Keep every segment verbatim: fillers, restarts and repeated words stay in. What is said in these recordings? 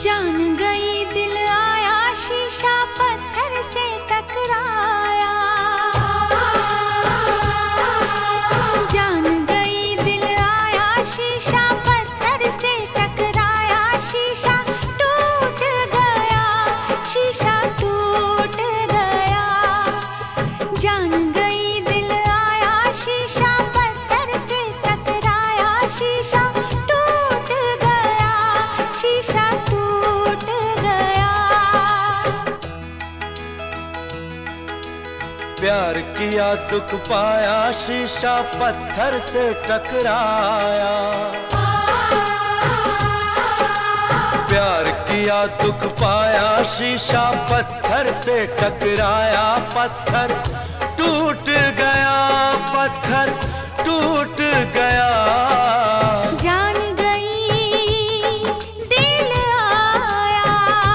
जान गई दिल आया शीशा पत्थर से टकराया। जान गई दिल आया शीशा पत्थर से टकराया। शीशा टूट गया, शीशा टूट गया। जान गई दिल आया शीशा पत्थर से टकराया। शीशा टूट गया, शीशा टूट गया। प्यार किया दुख पाया शीशा पत्थर से टकराया। प्यार किया दुख पाया शीशा पत्थर से टकराया। पत्थर टूट गया, पत्थर टूट गया। जान गई दिल आया।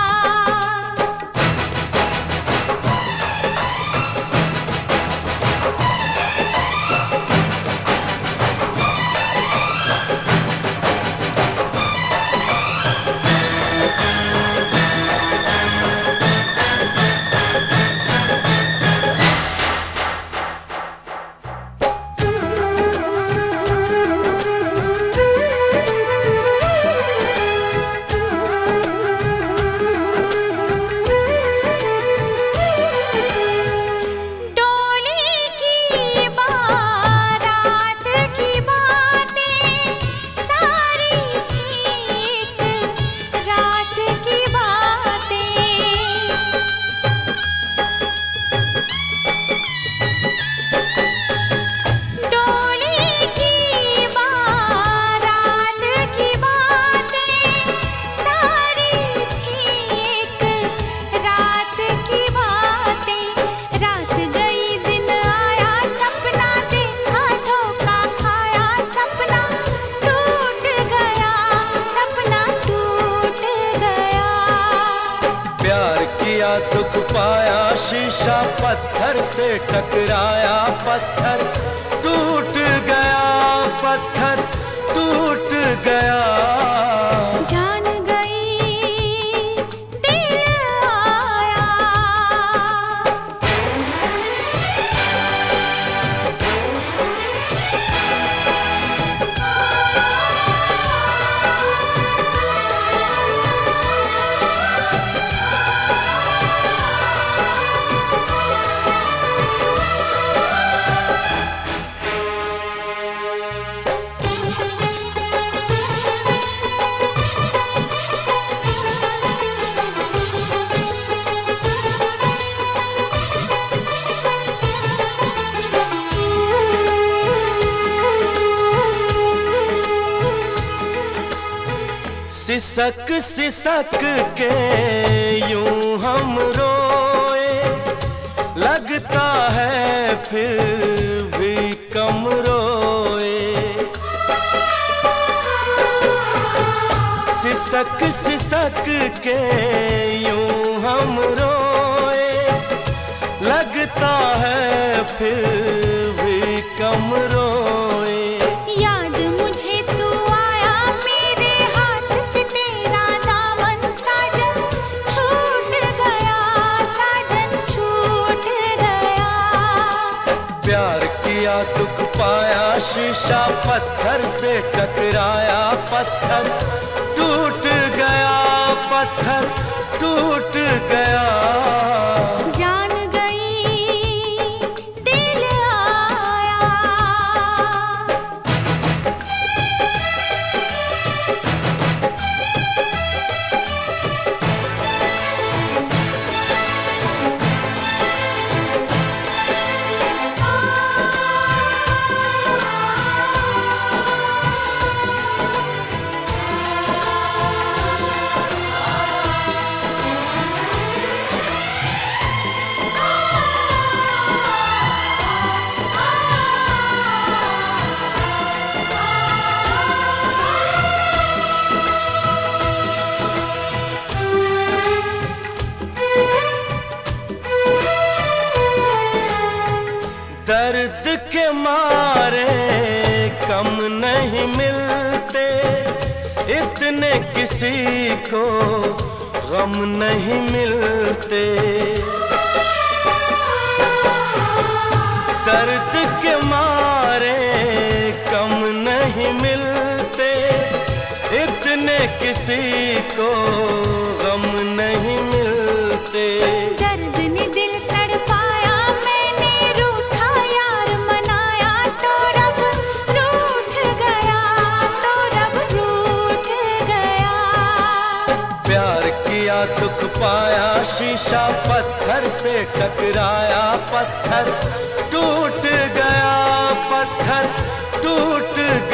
दुख पाया शीशा पत्थर से टकराया। पत्थर टूट गया, पत्थर टूट गया। जान गई दिल आया। सिसक सिसक के यूं हम रोए, लगता है फिर भी कम रोए। सिसक सिसक के यूं हम रोए, लगता है फिर भी कम रोए। दुख पाया शीशा पत्थर से टकराया। पत्थर टूट गया, पत्थर टूट गया। जान गई दिल आया। दर्द के मारे कम नहीं मिलते, इतने किसी को गम नहीं मिलते। दर्द के मारे कम नहीं मिलते, इतने किसी को गम नहीं मिलते। दर्द ने दिल तड़पाया, मैंने रूठा यार मनाया, तो रब रूठ गया, तो रब रूठ गया। प्यार किया दुख पाया, शीशा पत्थर से टकराया, पत्थर टूट गया, पत्थर टूट